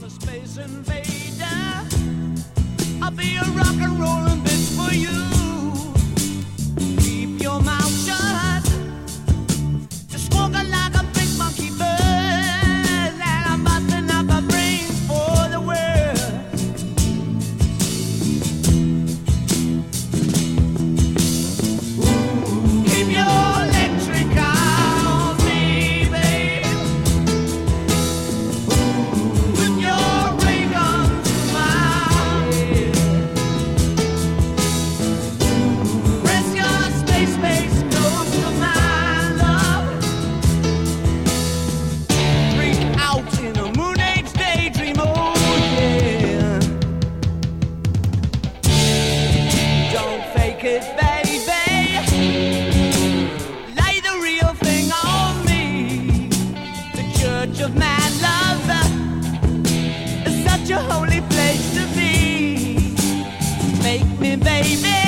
a space invader. I'll be a rock and rollin' bitch for you. Keep your mouth shut. Just walking like a big monkey bird. And I'm busting up my brains for the world. Keep your electric eye on me, babe. With your ray gun to my head. Press your space base close to my love. Freak out in a moon age daydream, oh yeah. Don't fake it, baby. Lay the real thing on me. The church of mad love is such a holy place to be. Make me, baby.